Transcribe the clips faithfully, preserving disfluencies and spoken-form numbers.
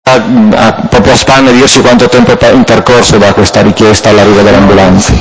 a, a, proprio a spanne dirci quanto tempo è intercorso da questa richiesta all'arrivo dell'ambulanza?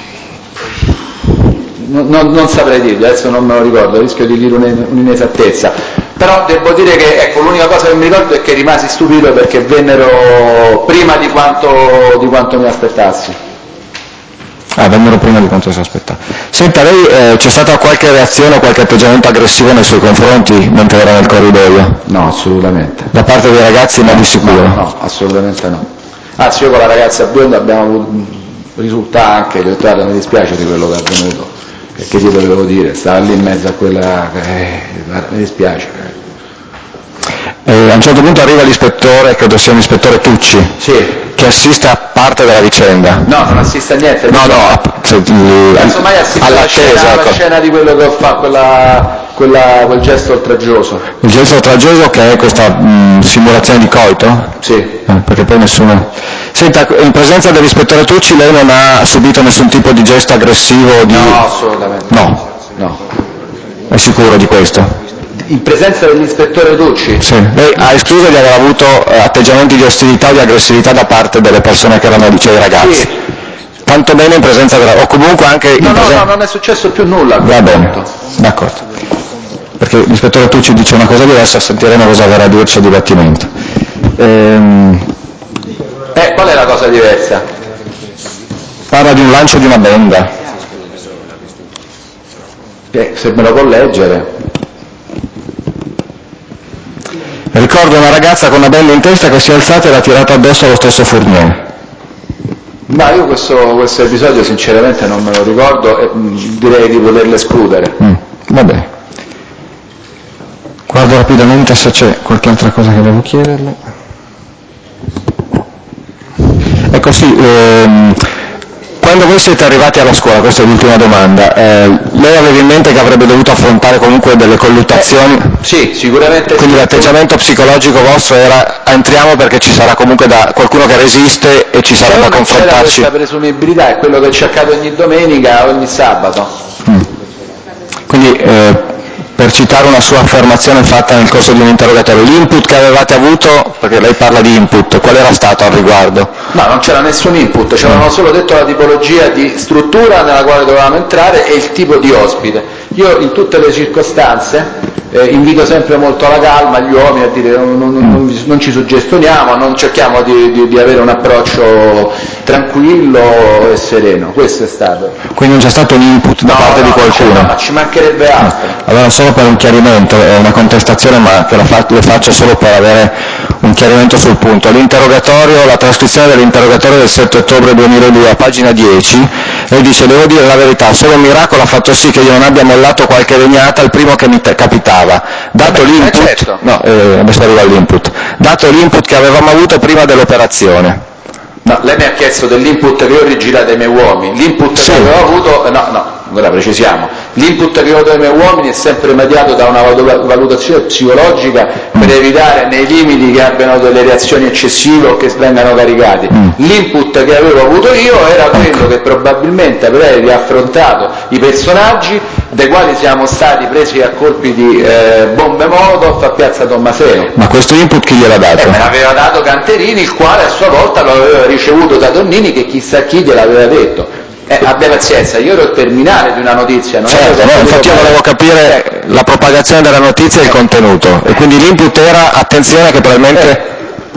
Non, non, non saprei dirvi, adesso non me lo ricordo, rischio di dire un'inesattezza, però devo dire che ecco, l'unica cosa che mi ricordo è che rimasi stupito perché vennero prima di quanto, di quanto mi aspettassi. Ah, vennero prima di quanto si aspettava. Senta, lei eh, c'è stata qualche reazione o qualche atteggiamento aggressivo nei suoi confronti mentre era nel corridoio? No, assolutamente. Da parte dei ragazzi no, ma di sicuro? No, no, assolutamente no. Anzi, io con la ragazza bionda abbiamo avuto, risulta anche, gli ho detto, guarda, mi dispiace di quello che è avvenuto, che ti dovevo dire, stava lì in mezzo a quella, eh, mi dispiace. Eh, a un certo punto arriva l'ispettore, credo sia l'ispettore Tucci, sì. che assiste a parte della vicenda. No, non assiste a niente. No, no, cioè, casomai assiste alla scena, ecco. La scena di quello che ho fatto, quella, quella, quel gesto oltraggioso. Il gesto oltraggioso che è questa mh, simulazione di coito? Sì. Eh, perché poi nessuno... Senta, in presenza dell'ispettore Tucci lei non ha subito nessun tipo di gesto aggressivo? Di... No, assolutamente. No? No. È sicuro di questo? In presenza dell'ispettore Tucci? Sì. Lei ha escluso di aver avuto eh, atteggiamenti di ostilità o di aggressività da parte delle persone che erano lì, cioè i ragazzi? Sì. Tanto meno in presenza della... o comunque anche... No, in no, presen... no, non è successo più nulla. Va bene, d'accordo. Perché l'ispettore Tucci dice una cosa diversa, sentiremo cosa verrà a dirci a dibattimento. Ehm... Eh, qual è la cosa diversa? Parla di un lancio di una benda. Eh, se me lo può leggere. Ricordo una ragazza con una benda in testa che si è alzata e l'ha tirata addosso allo stesso Fournier. Ma io questo, questo episodio sinceramente non me lo ricordo e mh, direi di poterlo escludere. Mm, va bene. Guardo rapidamente se c'è qualche altra cosa che devo chiederle. Ecco sì, ehm, quando voi siete arrivati alla scuola, questa è l'ultima domanda, eh, lei aveva in mente che avrebbe dovuto affrontare comunque delle colluttazioni? Eh, sì, sicuramente. Quindi sì. l'atteggiamento psicologico vostro era entriamo perché ci sarà comunque da, qualcuno che resiste e ci sarà c'era da confrontarci? C'era questa presumibilità, è quello che ci accade ogni domenica, ogni sabato. Mm. Quindi eh, per citare una sua affermazione fatta nel corso di un interrogatorio, l'input che avevate avuto, perché lei parla di input, qual era stato al riguardo? No, non c'era nessun input, ci avevano solo detto la tipologia di struttura nella quale dovevamo entrare e il tipo di ospite. Io in tutte le circostanze eh, invito sempre molto alla calma gli uomini a dire non, non, non, non ci suggestioniamo, non cerchiamo di, di, di avere un approccio tranquillo e sereno, questo è stato. Quindi non c'è stato un input da no, parte no, di qualcuno? No, ma ci mancherebbe altro. Allora solo per un chiarimento, è una contestazione ma che la fa, le faccio solo per avere un chiarimento sul punto. L'interrogatorio, la trascrizione dell'interrogatorio del sette ottobre duemiladue a pagina dieci, lei dice devo dire la verità, solo un miracolo ha fatto sì che io non abbia mollato qualche legnata il primo che mi te- capitava. Dato Vabbè, l'input, eh certo. no, eh, adesso arriva all'input, dato l'input che avevamo avuto prima dell'operazione. No, lei mi ha chiesto dell'input che ho rigirato ai miei uomini, l'input sì. che avevo avuto, no, no, ora precisiamo, l'input che avevo dato ai miei uomini è sempre mediato da una valutazione psicologica per evitare nei limiti che abbiano delle reazioni eccessive o che vengano caricati. Mm. L'input che avevo avuto io era quello che probabilmente avrei riaffrontato i personaggi dai quali siamo stati presi a colpi di eh, bombe Molotov a Piazza Tommaseo. Ma questo input chi gliel'ha dato? Eh, me l'aveva dato Canterini, il quale a sua volta lo aveva ricevuto da Donnini, che chissà chi gliel'aveva detto. Eh, abbia pazienza, io ero il terminale di una notizia. Non certo, no, infatti io volevo capire eh, la propagazione della notizia e il contenuto, e quindi l'input era attenzione che probabilmente... Eh.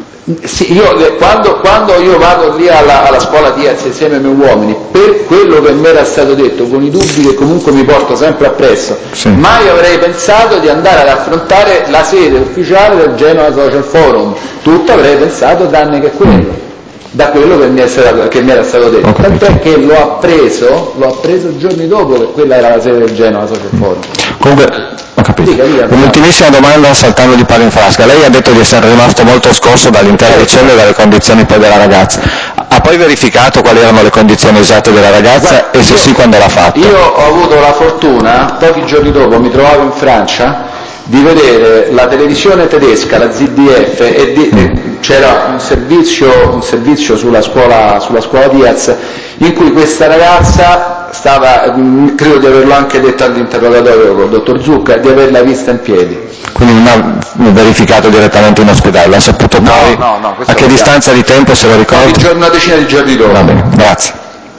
Sì, io, quando, quando io vado lì alla, alla scuola Diaz insieme ai miei uomini, per quello che mi era stato detto, con i dubbi che comunque mi porto sempre appresso, sì. mai avrei pensato di andare ad affrontare la sede ufficiale del Genova Social Forum, tutto avrei pensato tranne che quello, da quello che mi, è stato, che mi era stato detto, tant'è che l'ho appreso, l'ho appreso giorni dopo che quella era la sede del Genova Social Forum. Comunque, ho capito. Dica, dica, un'ultimissima domanda saltando di palo in frasca. Lei ha detto di essere rimasto molto scosso dall'intera vicenda e dalle condizioni poi della ragazza. Ha poi verificato quali erano le condizioni esatte della ragazza? Guarda, e se io, sì quando l'ha fatto? Io ho avuto la fortuna, pochi giorni dopo mi trovavo in Francia, di vedere la televisione tedesca, la Z D F, e di, mm. c'era un servizio, un servizio sulla scuola, sulla scuola Diaz in cui questa ragazza stava, credo di averlo anche detto all'interrogatorio con il dottor Zucca, di averla vista in piedi. Quindi non ha verificato direttamente in ospedale, l'ha saputo no, poi? No, no, a che distanza di tempo, se lo ricordi? Una decina di giorni dopo. Va bene, grazie.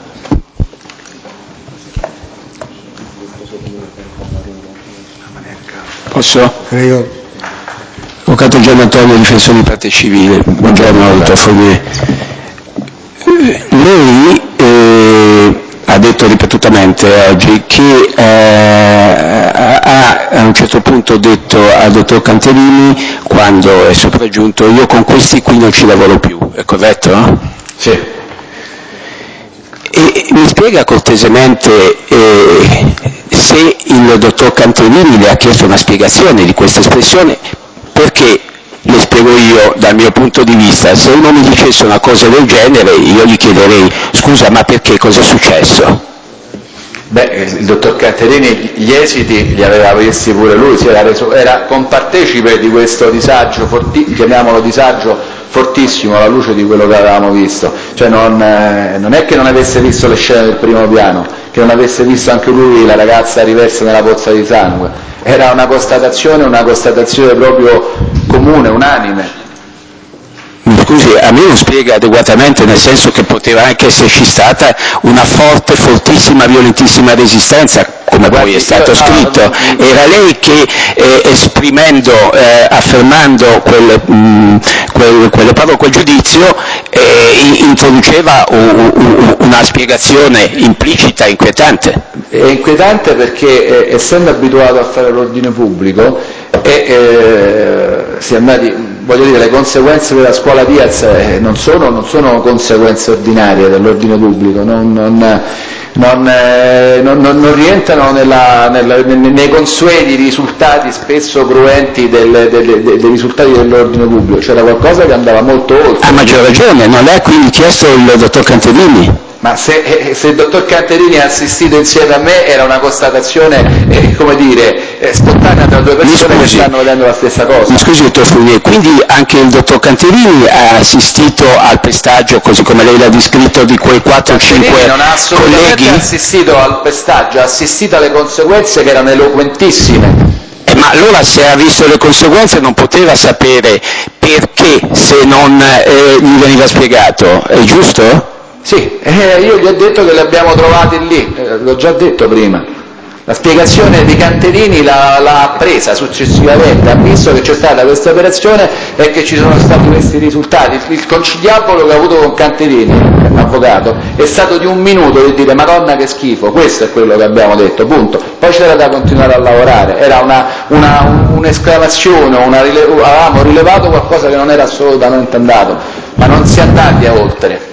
Posso? Prego. Avvocato Gianni Antonio, difensore di parte civile. Buongiorno, dottor Foglier. Lei eh, ha detto ripetutamente oggi che eh, ha a un certo punto detto al dottor Canterini, quando è sopraggiunto, io con questi qui non ci lavoro più, è corretto? Sì. E mi spiega cortesemente eh, se il dottor Canterini le ha chiesto una spiegazione di questa espressione, perché le spiego io dal mio punto di vista, se uno mi dicesse una cosa del genere io gli chiederei scusa, ma perché, cosa è successo? Beh, il dottor Canterini gli esiti li aveva visti pure lui, si era, reso, era compartecipe di questo disagio, forti, chiamiamolo disagio fortissimo alla luce di quello che avevamo visto, cioè non, eh, non è che non avesse visto le scene del primo piano, che non avesse visto anche lui la ragazza riversa nella pozza di sangue, era una constatazione, una constatazione proprio comune, unanime. Scusi, a me lo spiega adeguatamente, nel senso che poteva anche esserci stata una forte, fortissima, violentissima resistenza, come Guardi, poi è stato io, scritto. No, no, no. Era lei che eh, esprimendo, eh, affermando quel, mh, quel, quelle parole, quel giudizio, eh, introduceva un, un, una spiegazione implicita, inquietante. È inquietante perché eh, essendo abituato a fare l'ordine pubblico e eh, si è andati, voglio dire, le conseguenze della scuola Diaz eh, non, sono, non sono conseguenze ordinarie dell'ordine pubblico, non, non, non, eh, non, non rientrano nella, nella, nei consueti risultati spesso cruenti del, del, dei, dei risultati dell'ordine pubblico, c'era qualcosa che andava molto oltre. Ha maggior ragione, non l'ha quindi chiesto il dottor Canterini? Ma se, eh, se il dottor Canterini ha assistito insieme a me era una constatazione, eh, come dire, eh, spontanea tra due persone che stanno vedendo la stessa cosa. Mi scusi, dottor Foglier, quindi anche il dottor Canterini ha assistito al pestaggio, così come lei l'ha descritto, di quei quattro o cinque colleghi? non ha assolutamente assistito al pestaggio, ha assistito alle conseguenze che erano eloquentissime. Eh, ma allora se ha visto le conseguenze non poteva sapere perché se non eh, gli veniva spiegato, è giusto? Sì, eh, io gli ho detto che li abbiamo trovati lì, eh, l'ho già detto prima. La spiegazione di Canterini l'ha, l'ha presa successivamente, ha visto che c'è stata questa operazione e che ci sono stati questi risultati. Il conciliabolo che ho avuto con Canterini, avvocato, è stato di un minuto di dire Madonna che schifo, questo è quello che abbiamo detto, punto. Poi c'era da continuare a lavorare, era una, una, un'esclamazione, una rile- avevamo rilevato qualcosa che non era assolutamente andato, ma non si è andati a oltre.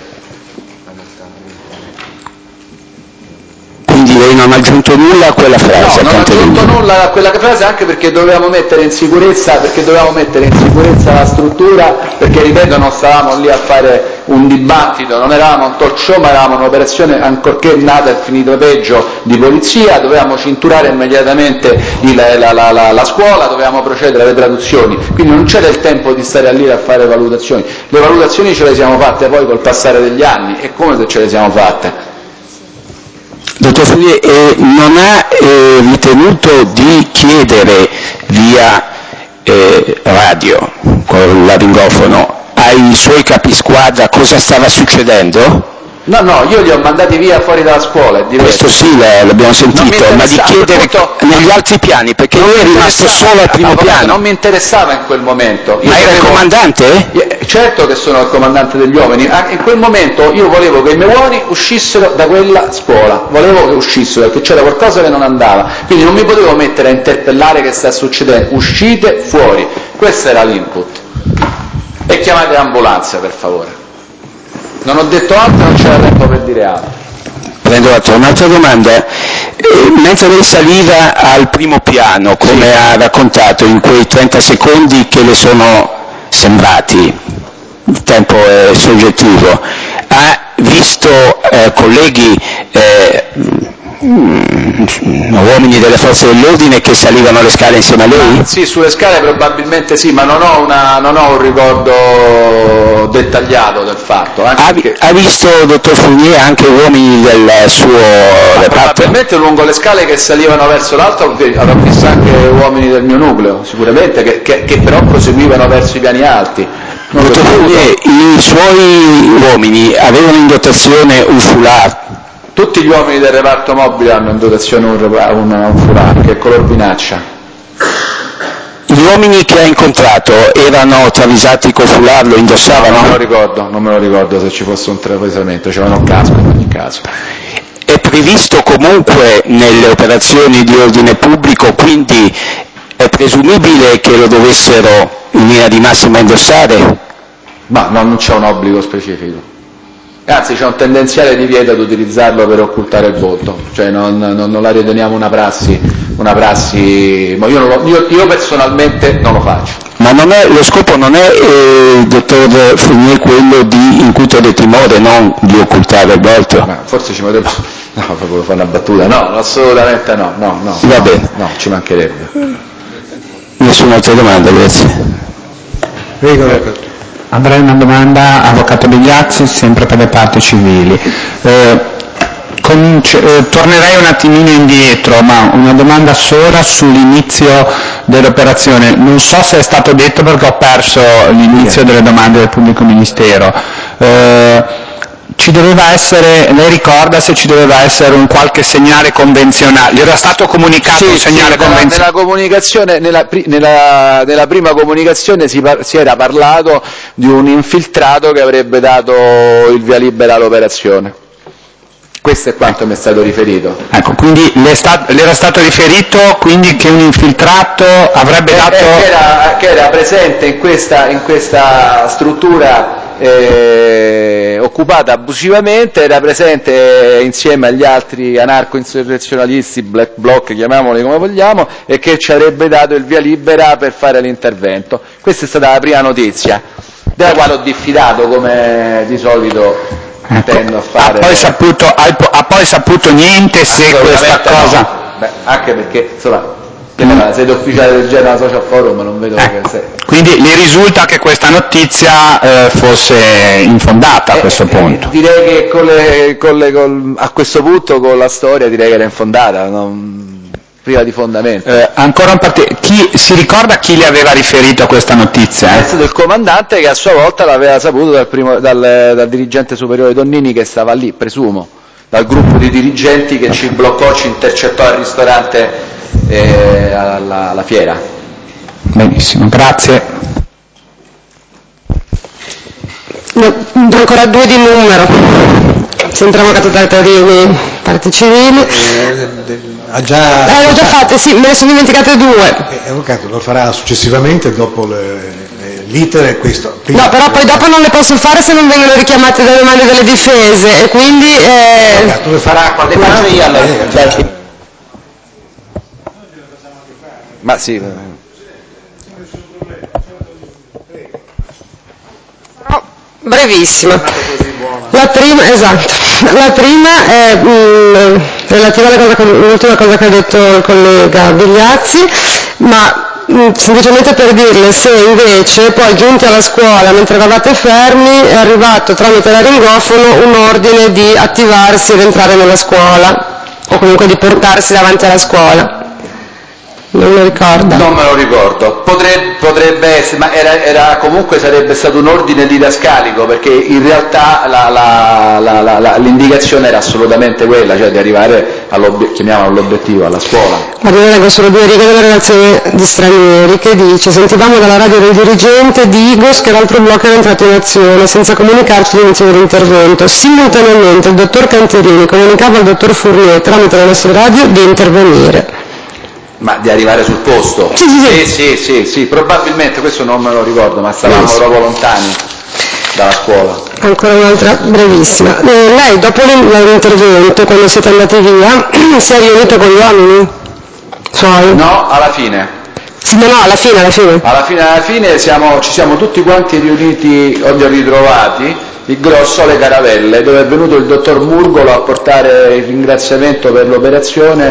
Quindi lei non ha aggiunto nulla a quella frase? No, non ho aggiunto nulla a quella frase, anche perché dovevamo mettere in sicurezza, perché dovevamo mettere in sicurezza la struttura, perché ripeto non stavamo lì a fare un dibattito, non eravamo un talk show, ma eravamo un'operazione, ancorché nata e finita peggio, di polizia, dovevamo cinturare immediatamente il, la, la, la, la scuola, dovevamo procedere alle traduzioni, quindi non c'era il tempo di stare lì a fare valutazioni. Le valutazioni ce le siamo fatte poi col passare degli anni, e come se ce le siamo fatte. Dottor Foglier, eh, non ha eh, ritenuto di chiedere via eh, radio, con l'aringofono, ai suoi capisquadra cosa stava succedendo? No, no, io li ho mandati via fuori dalla scuola. Questo sì, l'abbiamo sentito, ma di chiedere appunto, negli altri piani, perché lui è rimasto solo al primo piano. Non mi interessava in quel momento. Io ma era volevo... il comandante? Certo che sono il comandante degli uomini, in quel momento io volevo che i miei uomini uscissero da quella scuola, volevo che uscissero perché c'era qualcosa che non andava, quindi non mi potevo mettere a interpellare che sta succedendo, uscite fuori, questo era l'input. E chiamate l'ambulanza per favore. Non ho detto altro, non c'era tempo per dire altro. Prendo altro. Un'altra domanda. Eh, mentre lei saliva al primo piano, come sì. ha raccontato in quei trenta secondi che le sono sembrati, il tempo è soggettivo, ha visto eh, colleghi, eh, uomini delle forze dell'ordine che salivano le scale insieme a lei? Ah, sì, sulle scale probabilmente sì, ma non ho, una, non ho un ricordo dettagliato del fatto. Anche ha, perché... ha visto, dottor Fournier, anche uomini del suo reparto? Probabilmente lungo le scale che salivano verso l'alto avrò visto anche uomini del mio nucleo, sicuramente, che, che, che però proseguivano verso i piani alti. Non dottor Fournier, i suoi uomini avevano in dotazione un foulard? Tutti gli uomini del reparto mobile hanno in dotazione un, un, un foulard, che è color vinaccia. Gli uomini che ha incontrato erano travisati col foulard, lo indossavano? No, non me lo ricordo, non me lo ricordo se ci fosse un travisamento, c'erano un casco in ogni caso. È previsto comunque nelle operazioni di ordine pubblico, quindi è presumibile che lo dovessero in linea di massima indossare? Ma no, non c'è un obbligo specifico. Anzi, c'è un tendenziale divieto ad utilizzarlo per occultare il volto, cioè non, non, non la riteniamo una prassi, una prassi ma io, non lo, io, io personalmente non lo faccio. Ma non è, lo scopo non è, eh, dottor Fournier, quello di incutere timore, non di occultare il volto? Ma forse ci potrebbe... No, proprio fare una battuta, no, assolutamente no, no, no. Va no, bene. No, ci mancherebbe. Nessuna altra domanda, grazie. Prego. Avrei una domanda, avvocato Bigliazzi, sempre per le parti civili. Eh, cominci- eh, tornerei un attimino indietro, ma una domanda sola sull'inizio dell'operazione. Non so se è stato detto perché ho perso l'inizio delle domande del pubblico ministero. Eh, ci doveva essere, lei ricorda se ci doveva essere un qualche segnale convenzionale? Gli era stato comunicato sì, un segnale sì, convenzionale? Nella, nella comunicazione, nella, nella, nella prima comunicazione si, par- si era parlato di un infiltrato che avrebbe dato il via libera all'operazione. Questo è quanto mi è stato riferito. Ecco, quindi le, sta- le era stato riferito quindi che un infiltrato avrebbe eh, dato... Eh, che, era, che era presente in questa, in questa struttura eh, occupata abusivamente, era presente insieme agli altri anarco-insurrezionalisti, black bloc, chiamiamoli come vogliamo, e che ci avrebbe dato il via libera per fare l'intervento. Questa è stata la prima notizia, della quale ho diffidato come di solito. Ecco, a fare... ha, poi saputo, ha, ha poi saputo niente se questa cosa... No. Beh, anche perché, insomma, mm. la sede ufficiale del Genova Social Forum non vedo eh, che se... Quindi le risulta che questa notizia eh, fosse infondata a eh, questo eh, punto? Direi che con le, con le, con, a questo punto con la storia direi che era infondata, non... priva di fondamento. Eh, ancora un parte... chi si ricorda chi le aveva riferito a questa notizia? Eh? È stato il comandante che a sua volta l'aveva saputo dal, primo, dal, dal dirigente superiore Donnini che stava lì, presumo, dal gruppo di dirigenti che ci bloccò, ci intercettò al ristorante eh, alla, alla fiera. Benissimo, grazie. No, ancora due di numero. Sempre avvocato Tartarini, parti civili. Eh, ha già... Eh, l'ho già fatte, sì, me ne sono dimenticate due. Eh, avvocato, lo farà successivamente dopo le, le, l'iter e questo. Quindi, no, però poi dopo non le posso fare se non vengono richiamate dalle domande delle difese e quindi... Eh... Avvocato, le farà qualche le faccio io allora. Eh, Ma sì. Brevissima. La prima, esatto, la prima è mh, relativa alla cosa che, l'ultima cosa che ha detto il collega Bigliazzi, ma mh, semplicemente per dirle se invece poi giunti alla scuola mentre eravate fermi è arrivato tramite l'aringofono un ordine di attivarsi ed entrare nella scuola o comunque di portarsi davanti alla scuola. Non lo ricordo. Non me lo ricordo, potrebbe, potrebbe essere, ma era, era comunque sarebbe stato un ordine didascalico perché in realtà la, la, la, la, la, l'indicazione era assolutamente quella, cioè di arrivare all'obiettivo, chiamiamolo all'obiettivo, alla scuola. Guarda, io leggo solo due righe della relazione di Stranieri che dice: sentivamo dalla radio del dirigente di Igos che l'altro blocco era entrato in azione senza comunicarci l'inizio dell'intervento. Simultaneamente il dottor Canterini comunicava al dottor Fournier tramite le nostre radio di intervenire. Ma di arrivare sul posto? Sì, sì, sì. Sì, sì, sì, sì, probabilmente, questo non me lo ricordo, ma stavamo sì. proprio lontani dalla scuola. Ancora un'altra brevissima. Eh, lei dopo l'intervento, quando siete andati via, si è riunito con gli uomini suoi? No, alla fine. Sì, no, no, alla fine, alla fine. Alla fine, alla fine siamo, ci siamo tutti quanti riuniti, o ritrovati, il grosso alle Caravelle, dove è venuto il dottor Murgolo a portare il ringraziamento per l'operazione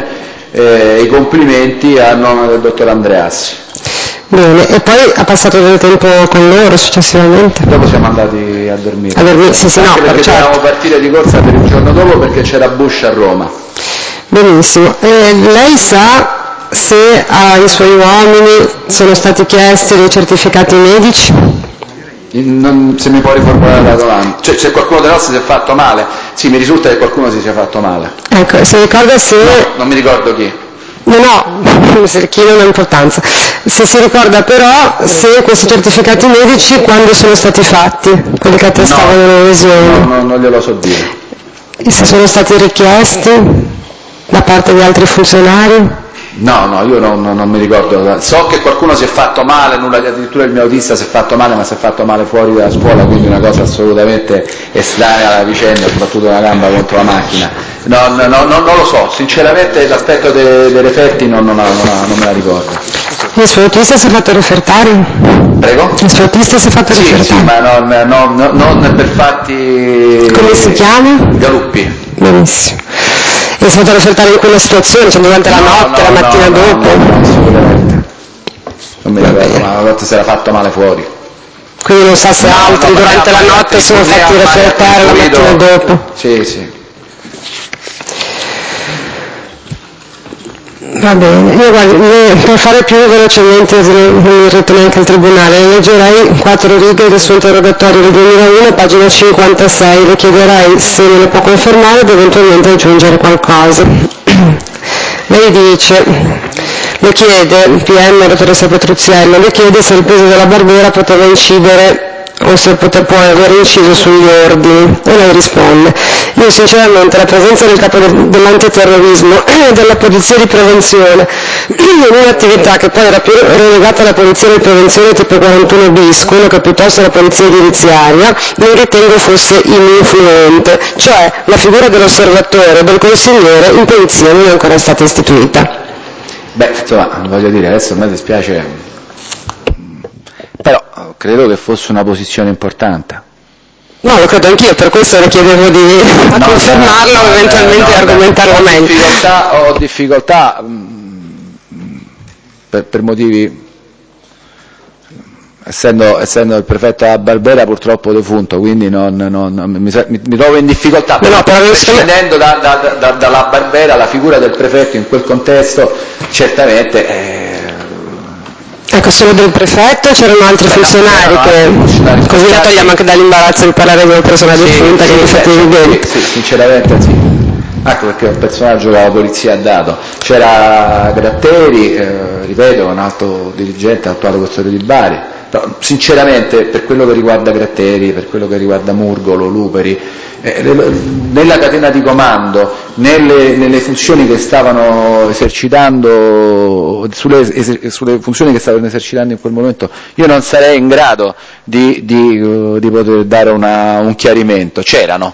eh, i complimenti a nome del dottor Andreassi. Bene, e poi ha passato del tempo con loro successivamente? Dopo siamo andati a dormire. A dormire, sì, sì, no, Anche perché certo. dovevamo partire di corsa per il giorno dopo perché c'era Bush a Roma. Benissimo. Eh, lei sa se ai suoi uomini sono stati chiesti dei certificati medici? Non, se mi può riformulare la domanda. Cioè, se qualcuno dei nostri si è fatto male? Sì, mi risulta che qualcuno si sia fatto male. Ecco, si ricorda se... No, non mi ricordo chi. No, no, chi non ha importanza. Se si ricorda però se questi certificati medici quando sono stati fatti, quelli che attestavano no, le lesioni. No, no, non glielo so dire. E se sono stati richiesti da parte di altri funzionari? No, no, io non, non, non mi ricordo. So che qualcuno si è fatto male, nulla, addirittura il mio autista si è fatto male, ma si è fatto male fuori dalla scuola, quindi una cosa assolutamente estranea alla vicenda, soprattutto una gamba contro la macchina. No, no, no, no, non lo so, sinceramente l'aspetto dei, dei referti non, non, non, non me la ricordo. Il suo autista si è fatto refertare? Prego? Il suo autista si è fatto sì, refertare? Sì, ma non, non, non per fatti... Come si chiama? Galuppi. Benissimo. E si è fatto refertare in quella situazione, cioè durante la no, notte, no, la mattina no, dopo? No, no, assolutamente. Non mi ricordo, ma una volta si era fatto male fuori. Quindi non sa se no, altri no, durante la notte sono fatti refertare la mattina dopo? Sì, sì. Va bene, io guardi, per fare più velocemente, non mi ritengo anche al tribunale, leggerei quattro righe del suo interrogatorio del duemilauno, pagina cinquantasei, le chiederei se me lo può confermare ed eventualmente aggiungere qualcosa. Lei dice, le chiede, il P M, dottoressa Petruzziello, le chiede se il peso della Barbera poteva incidere o se poter, può aver inciso sugli ordini, e lei risponde, io sinceramente la presenza del capo dell'antiterrorismo e della polizia di prevenzione in un'attività che poi era più relegata alla polizia di prevenzione tipo quarantuno bis, quello che piuttosto la polizia giudiziaria, non ritengo fosse ininfluente, cioè la figura dell'osservatore o del consigliere in polizia non è ancora stata istituita. Beh, insomma, voglio dire, adesso a me dispiace, però credo che fosse una posizione importante. No, lo credo anch'io, per questo le chiedevo di a no, confermarlo o no, eventualmente no, argomentarlo ho meglio. Difficoltà, ho difficoltà mh, per, per motivi, essendo, essendo il prefetto a Barbera purtroppo defunto, quindi non, non, non, mi, mi, mi trovo in difficoltà, no, no, prescindendo da, da, da, dalla Barbera, la figura del prefetto in quel contesto certamente... Eh, Ecco, solo del prefetto c'erano altri Beh, funzionari no, che altri funzionari così la togliamo anche dall'imbarazzo di parlare di una persona sì, defunta sì, che sì, infatti evidente. Sì, sì, sinceramente sì. Anche perché è un personaggio che la polizia ha dato. C'era Gratteri, eh, ripeto, un alto dirigente, attuale questore di Bari. Però, sinceramente, per quello che riguarda Gratteri, per quello che riguarda Murgolo, Luperi, eh, nella catena di comando, nelle, nelle funzioni che stavano esercitando, sulle, es, sulle funzioni che stavano esercitando in quel momento, io non sarei in grado di, di, uh, di poter dare una, un chiarimento. C'erano.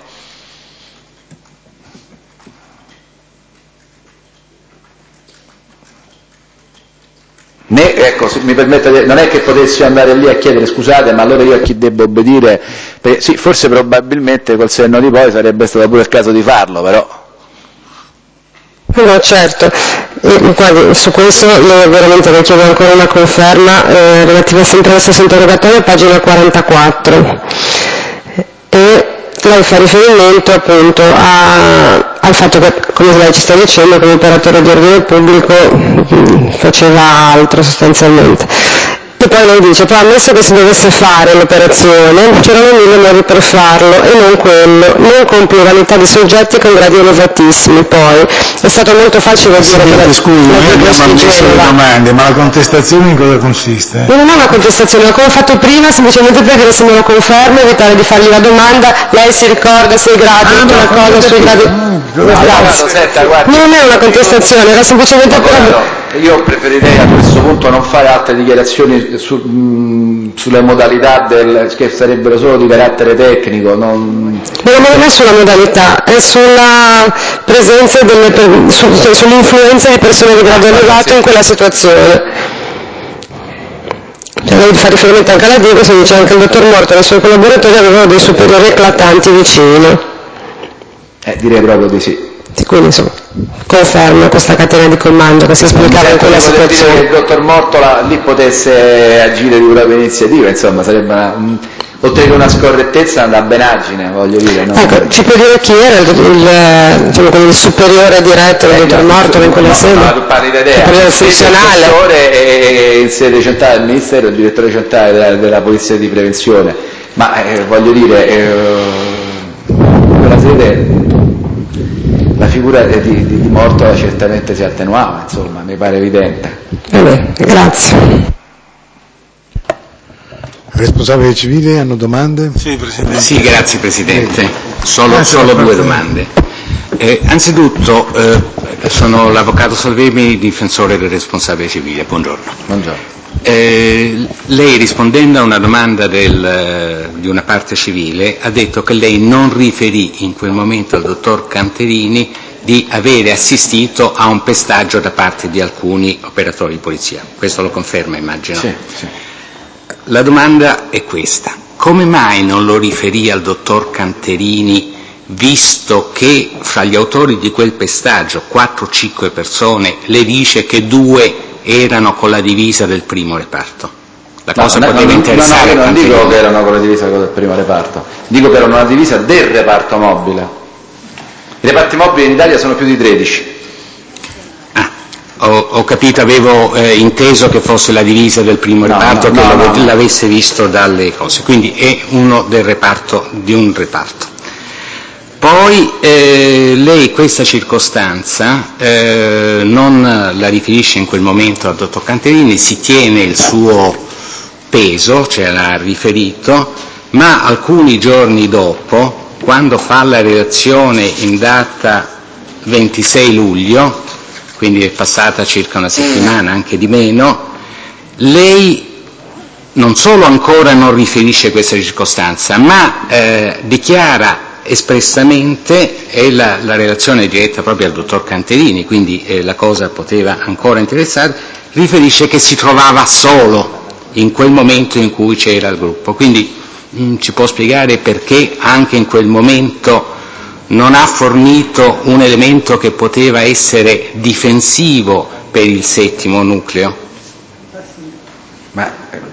Né, ecco, se mi permette, non è che potessi andare lì a chiedere scusate, ma allora io a chi devo obbedire? Perché, sì, forse probabilmente col senno di poi sarebbe stato pure il caso di farlo, però. No, certo, e, guardi, su questo le, veramente le chiedo ancora una conferma eh, relativa sempre allo stesso interrogatorio, pagina quarantaquattro. E lei fa riferimento appunto a, al fatto che, come lei ci sta dicendo, come operatore di ordine pubblico mh, faceva altro sostanzialmente. E poi lei dice, però ammesso che si dovesse fare l'operazione, c'erano mille modi per farlo e non quello, non con pluralità di soggetti con gradi elevatissimi. Poi è stato molto facile dire che la, scusi, la noi abbiamo ammesso le domande, ma la contestazione in cosa consiste? Non è una contestazione, come ho fatto prima, semplicemente per dire se me lo conferma, evitare di fargli la domanda, lei si ricorda se i gradi, ah, tutta no, la cosa sui gradi... No, no, senta, guardi, non è una contestazione, era semplicemente per... Io preferirei a questo punto non fare altre dichiarazioni su, mh, sulle modalità del, che sarebbero solo di carattere tecnico. Non... No, ma non è sulla modalità, è sulla presenza delle, su, sull'influenza di persone di grado elevato in quella situazione. Cioè, lei fa riferimento anche alla Diego, si dice anche il dottor Morto e i suoi collaboratori avevano dei superiori eclatanti vicino. Eh, direi proprio di sì. quindi insomma conferma questa catena di comando che si esplicava in quella situazione. Dire che il dottor Mortola lì potesse agire di propria iniziativa, insomma sarebbe una, un, oltre che una scorrettezza una benaggine, voglio dire. No? Ecco, ci può dire chi era il, il, diciamo, il superiore diretto del dottor Mortola in quella sede? No, pari d'idea, il funzionale e in sede centrale del Ministero, il direttore centrale della, della Polizia di Prevenzione, ma eh, voglio dire, eh, quella sede la figura di, di, di Mortola certamente si attenuava, insomma, mi pare evidente. Vabbè, grazie. Responsabili civili hanno domande? Sì, Presidente. Sì, grazie Presidente. Solo, solo due domande. Eh, anzitutto, eh, sono l'avvocato Salvemi, difensore del responsabile civile. Buongiorno. Buongiorno. Eh, lei, rispondendo a una domanda del, di una parte civile, ha detto che lei non riferì in quel momento al dottor Canterini di avere assistito a un pestaggio da parte di alcuni operatori di polizia. Questo lo conferma, immagino? Sì, sì. La domanda è questa: come mai non lo riferì al dottor Canterini, visto che fra gli autori di quel pestaggio, quattro o cinque persone, le dice che due erano con la divisa del primo reparto? La no, cosa no, poteva no, interessare. No, no, io non dico che erano con la divisa del primo reparto, dico che erano una divisa del reparto mobile. I reparti mobili in Italia sono più di tredici. Ho, ho capito, avevo eh, inteso che fosse la divisa del primo no, reparto, no, che no, l'ave, no. l'avesse visto dalle cose, quindi è uno del reparto, di un reparto. Poi eh, lei questa circostanza eh, non la riferisce in quel momento al dottor Canterini, si tiene il suo peso, ce l'ha riferito, ma alcuni giorni dopo, quando fa la relazione in data ventisei luglio, quindi è passata circa una settimana, anche di meno, lei non solo ancora non riferisce questa circostanza, ma eh, dichiara espressamente, e la, la relazione è diretta proprio al dottor Canterini, quindi eh, la cosa poteva ancora interessare, riferisce che si trovava solo in quel momento in cui c'era il gruppo. Quindi mh, ci può spiegare perché anche in quel momento non ha fornito un elemento che poteva essere difensivo per il settimo nucleo? Ma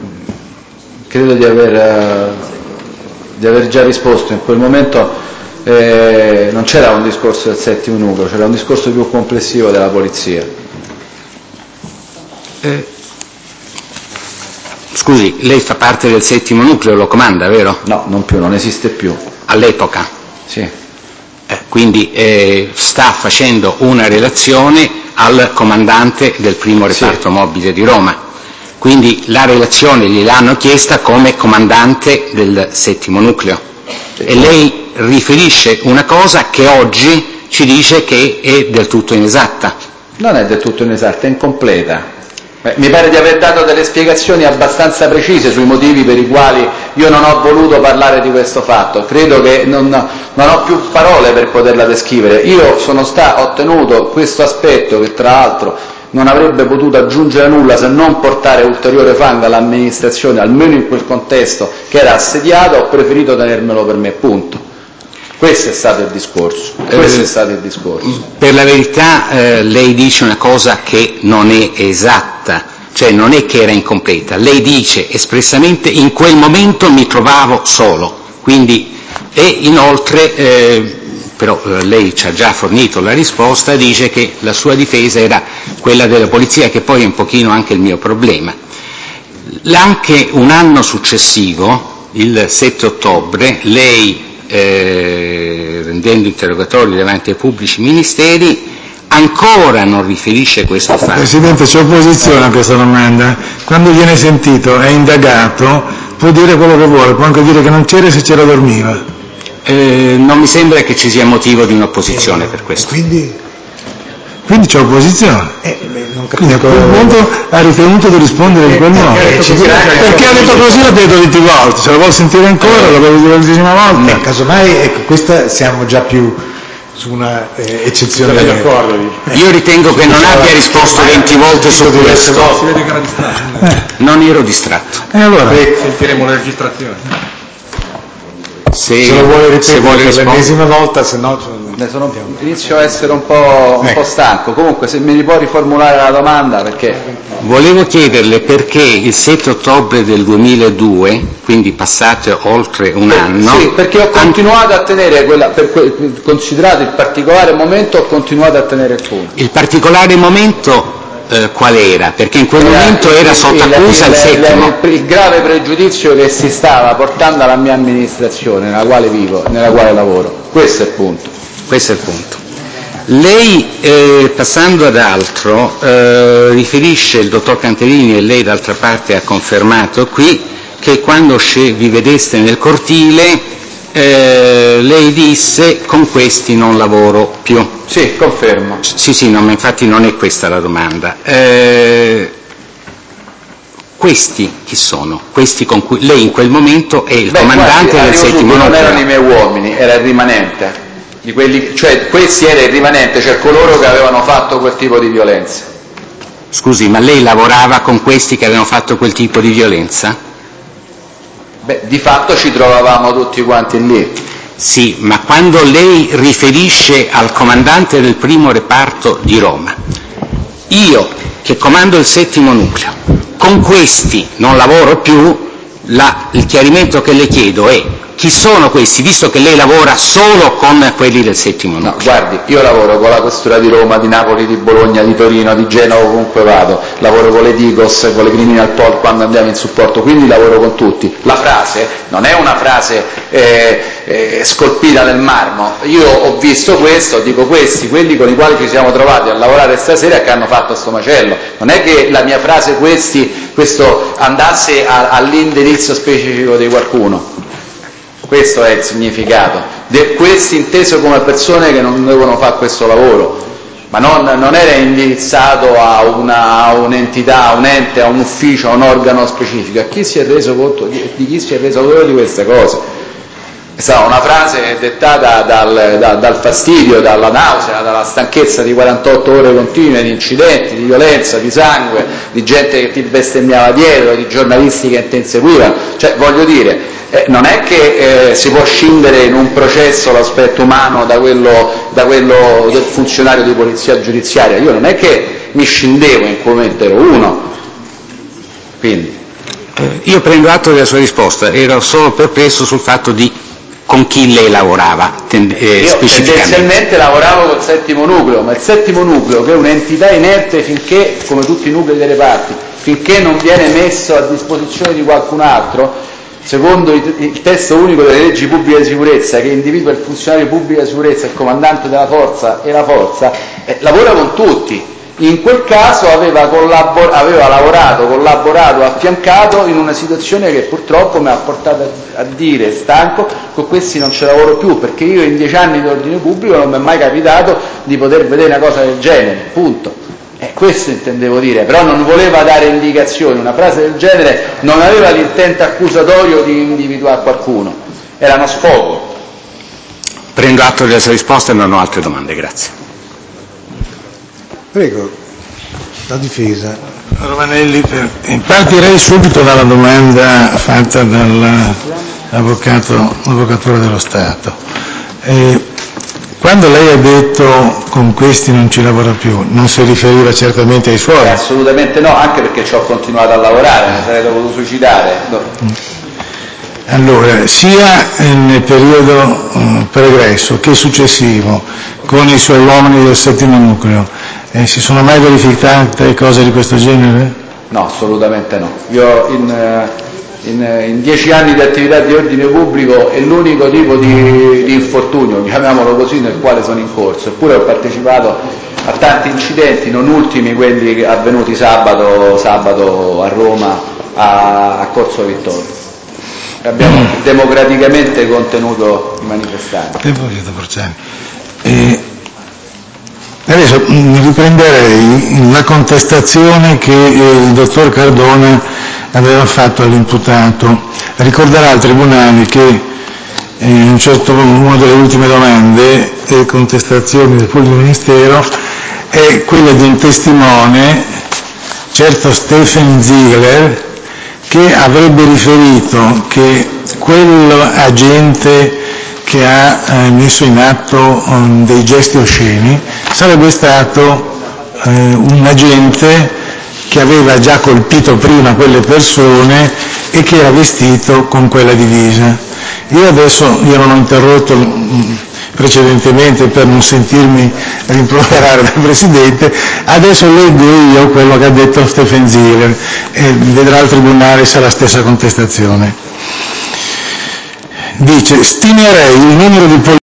credo di aver, di aver già risposto. In quel momento eh, non c'era un discorso del settimo nucleo, c'era un discorso più complessivo della polizia. Eh, scusi, lei fa parte del settimo nucleo, lo comanda, vero? No, non più, non esiste più. All'epoca? Sì. Quindi eh, sta facendo una relazione al comandante del primo reparto sì. mobile di Roma, quindi la relazione gliel'hanno chiesta come comandante del settimo nucleo sì. e lei riferisce una cosa che oggi ci dice che è del tutto inesatta. Non è del tutto inesatta, è incompleta. Eh, mi pare di aver dato delle spiegazioni abbastanza precise sui motivi per i quali io non ho voluto parlare di questo fatto. Credo che non, non ho più parole per poterla descrivere. Io sono sta, ho tenuto questo aspetto che tra l'altro non avrebbe potuto aggiungere nulla se non portare ulteriore fango all'amministrazione, almeno in quel contesto che era assediato, ho preferito tenermelo per me, punto. Questo è stato il discorso. Questo eh, è stato il discorso. Per la verità eh, lei dice una cosa che non è esatta, cioè non è che era incompleta. Lei dice espressamente in quel momento mi trovavo solo, quindi e inoltre eh, però eh, lei ci ha già fornito la risposta, dice che la sua difesa era quella della polizia, che poi è un pochino anche il mio problema. Anche un anno successivo, il sette ottobre, lei Eh, rendendo interrogatori davanti ai pubblici ministeri ancora non riferisce questo fatto. Presidente, c'è opposizione a questa domanda. Quando viene sentito e indagato può dire quello che vuole, può anche dire che non c'era e se c'era dormiva. Eh, non mi sembra che ci sia motivo di un'opposizione eh, per questo. Quindi, quindi c'è opposizione. Eh, non quindi a quel punto ha ritenuto di rispondere in quel modo. Eh, perché ha detto così, l'ha detto venti volte, se la vuole sentire ancora, la vuole dire l'ennesima volta. Eh, casomai, ecco, questa siamo già più su una eh, eccezione. Eh. Io ritengo che non abbia risposto venti volte su questo. Si vede che era distratto. Eh. Non ero distratto. E eh, allora? Sentiremo la registrazione. Se, se lo vuole ripetere per l'ennesima volta, se no... ne sono, inizio a essere un po', un po' stanco. Comunque se mi può riformulare la domanda, perché... Volevo chiederle perché il sette ottobre del duemiladue, quindi passato oltre un anno... Sì, perché ho continuato a tenere, quella, per que, considerato il particolare momento, ho continuato a tenere il punto. Il particolare momento eh, qual era? Perché in quel era, momento era il, sotto il, accusa il, il settimo. Il, il grave pregiudizio che si stava portando alla mia amministrazione, nella quale vivo, nella quale lavoro. Questo è il punto. Questo è il punto. Lei, eh, passando ad altro, eh, riferisce, il dottor Canterini, e lei d'altra parte ha confermato qui, che quando vi vedeste nel cortile eh, lei disse: con questi non lavoro più. Sì, confermo. Sì, sì, no, ma infatti non è questa la domanda. Eh, questi chi sono? Questi con cui lei in quel momento è il Beh, comandante guardi, del settimo nucleo. Non erano i miei uomini, era il rimanente. Di quelli, cioè questi era il rimanente, cioè coloro che avevano fatto quel tipo di violenza. Scusi, ma lei lavorava con questi che avevano fatto quel tipo di violenza? Beh, di fatto ci trovavamo tutti quanti lì. Sì, ma quando lei riferisce al comandante del primo reparto di Roma, io che comando il settimo nucleo, con questi non lavoro più, la, il chiarimento che le chiedo è: chi sono questi, visto che lei lavora solo con quelli del settimo nucleo? No, guardi, io lavoro con la questura di Roma, di Napoli, di Bologna, di Torino, di Genova, ovunque vado, lavoro con le Digos, con le Criminal Pol quando andiamo in supporto, quindi lavoro con tutti. La frase non è una frase eh, eh, scolpita nel marmo, io ho visto questo, dico questi, quelli con i quali ci siamo trovati a lavorare stasera che hanno fatto sto macello, non è che la mia frase questi, questo andasse a, all'indirizzo specifico di qualcuno. Questo è il significato, di questi inteso come persone che non devono fare questo lavoro, ma non, non era indirizzato a, una, a un'entità, a un ente, a un ufficio, a un organo specifico, a chi si è reso conto di, di chi si è reso conto di queste cose. È stata una frase dettata dal, dal, dal fastidio, dalla nausea, dalla stanchezza di quarantotto ore continue, di incidenti, di violenza, di sangue, di gente che ti bestemmiava dietro, di giornalisti che ti inseguivano. Cioè, voglio dire, eh, non è che eh, si può scindere in un processo l'aspetto umano da quello, da quello del funzionario di polizia giudiziaria. Io non è che mi scindevo, in quel momento ero uno. Quindi. Eh, io prendo atto della sua risposta, ero solo perplesso sul fatto di con chi lei lavorava ten- eh, Io tendenzialmente lavoravo col settimo nucleo, ma il settimo nucleo, che è un'entità inerte finché, come tutti i nuclei delle parti, finché non viene messo a disposizione di qualcun altro, secondo il, il testo unico delle leggi pubbliche di sicurezza, che individua il funzionario pubblico di sicurezza, il comandante della forza e la forza, eh, lavora con tutti. In quel caso aveva, collabor- aveva lavorato, collaborato, affiancato in una situazione che purtroppo mi ha portato a, a dire, stanco, con questi non ce lavoro più, perché io in dieci anni di ordine pubblico non mi è mai capitato di poter vedere una cosa del genere, punto. Eh, questo intendevo dire, però non voleva dare indicazioni, una frase del genere non aveva l'intento accusatorio di individuare qualcuno, era uno sfogo. Prendo atto della sua risposta e non ho altre domande, grazie. Prego, la difesa. Romanelli, per... partirei subito dalla domanda fatta dall'avvocato, avvocatore dello Stato. Eh, quando lei ha detto con questi non ci lavora più, non si riferiva certamente ai suoi? Eh, assolutamente no, anche perché ci ho continuato a lavorare, mi sarei dovuto suicidare. No. Allora, sia nel periodo uh, pregresso che successivo, con i suoi uomini del settimo nucleo, eh, si sono mai verificate cose di questo genere? No, assolutamente no. Io in, in, in dieci anni di attività di ordine pubblico è l'unico tipo di, di infortunio, chiamiamolo così, nel quale sono in corso, eppure ho partecipato a tanti incidenti, non ultimi quelli avvenuti sabato, sabato a Roma a, a Corso Vittorio. Abbiamo democraticamente contenuto i manifestanti. Eh, adesso riprenderei la contestazione che il dottor Cardona aveva fatto all'imputato. Ricorderà al Tribunale che eh, in un certo, una delle ultime domande e contestazioni del pubblico ministero è quella di un testimone, certo Stephen Ziegler, che avrebbe riferito che quell'agente che ha eh, messo in atto um, dei gesti osceni sarebbe stato eh, un agente che aveva già colpito prima quelle persone e che era vestito con quella divisa. Io adesso, io non ho interrotto mh, precedentemente per non sentirmi rimproverare dal Presidente, adesso leggo io quello che ha detto Stephen Ziller e vedrà il Tribunale se è la stessa contestazione. Dice: stimerei il numero di